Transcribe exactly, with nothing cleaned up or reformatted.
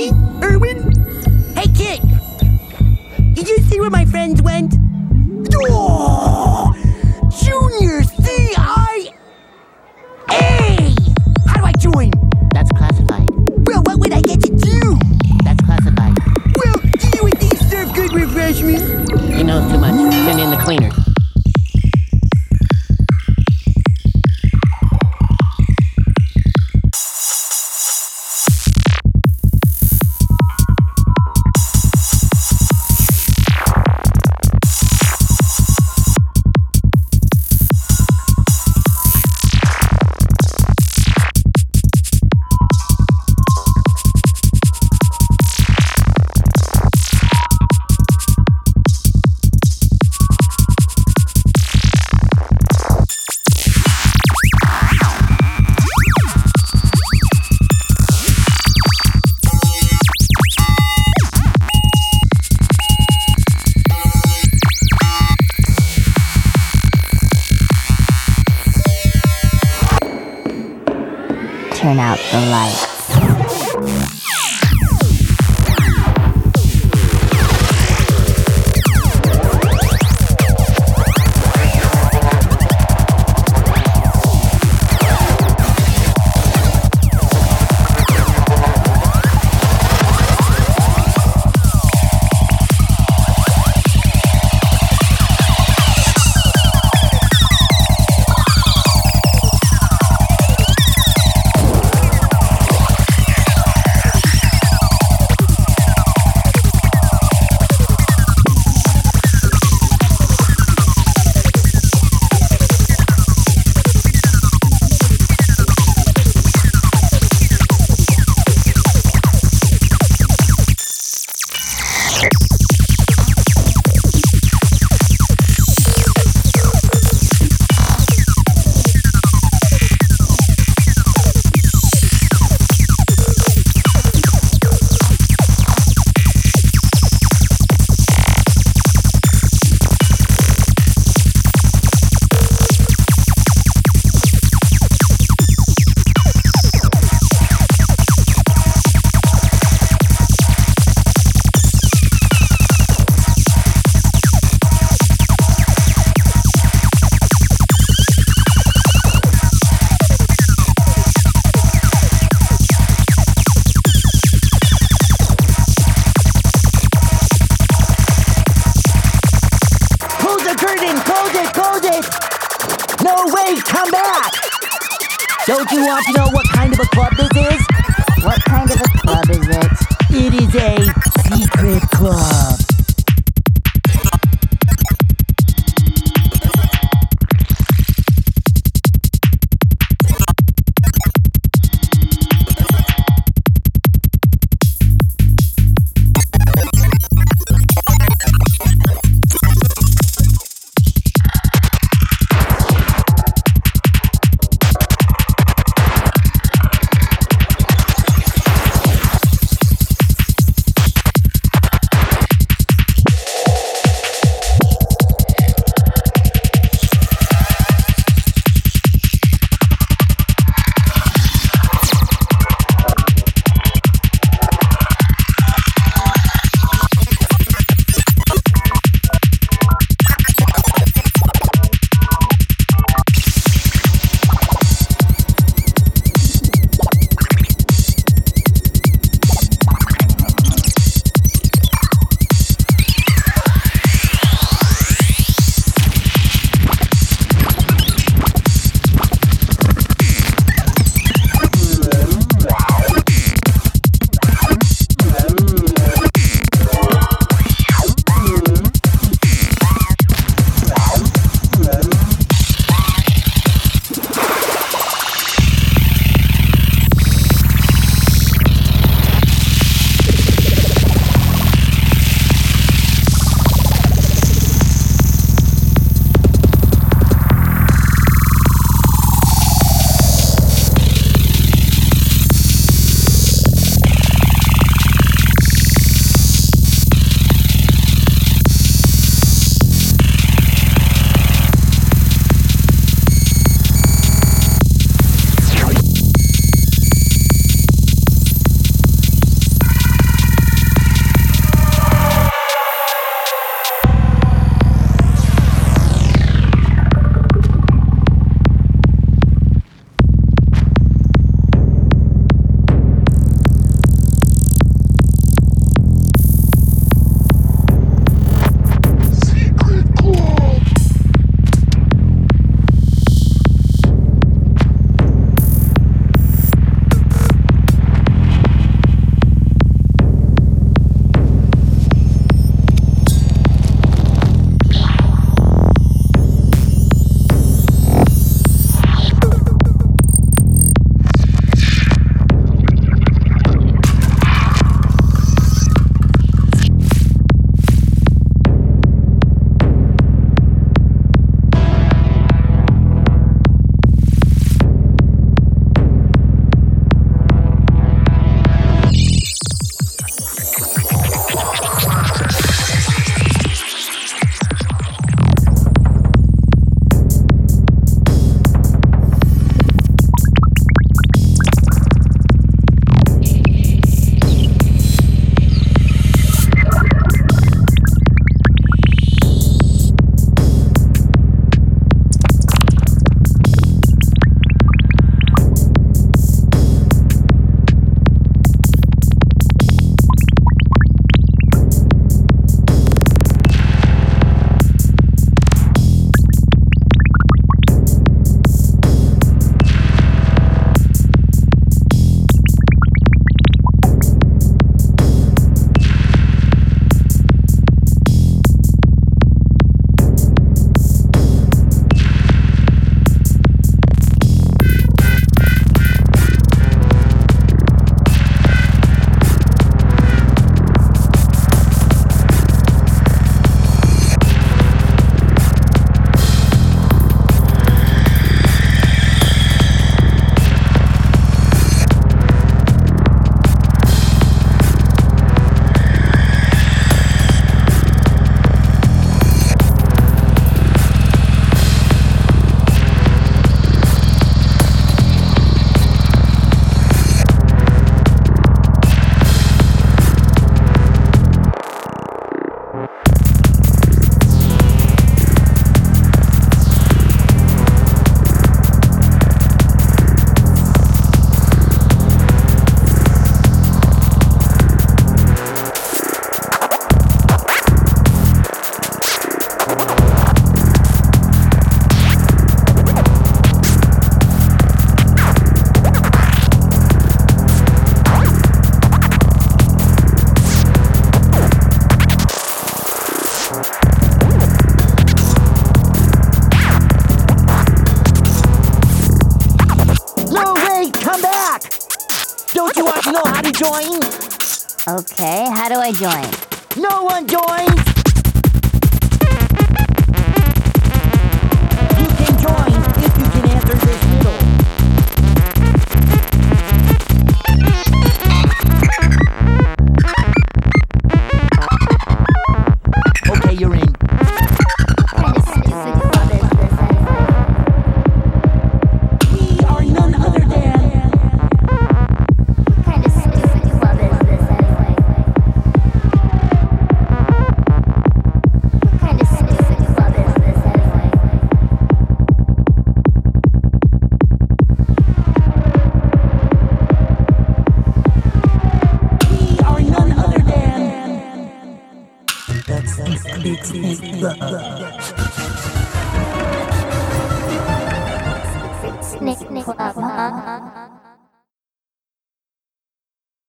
Danny? Erwin? Hey, kid! Did you see where my friends went? Oh! Junior C I A! How do I join? That's classified. Well, what would I get to do? That's classified. Well, do you and these serve good refreshments? He knows too much. Send in the cleaners. Turn out the lights. Don't you want to know what kind of a club this is? What kind of a club is it? It is a secret club. You know how to join? Okay, how do I join? No one joins! You can join if you can answer this riddle. Okay, you're in. What kind of stupid club is this anyway? We are none other than... What kind of stupid club is this anyway? What kind of stupid club is this anyway? We are none other than... That's Big Snake Club. Snake Club, huh?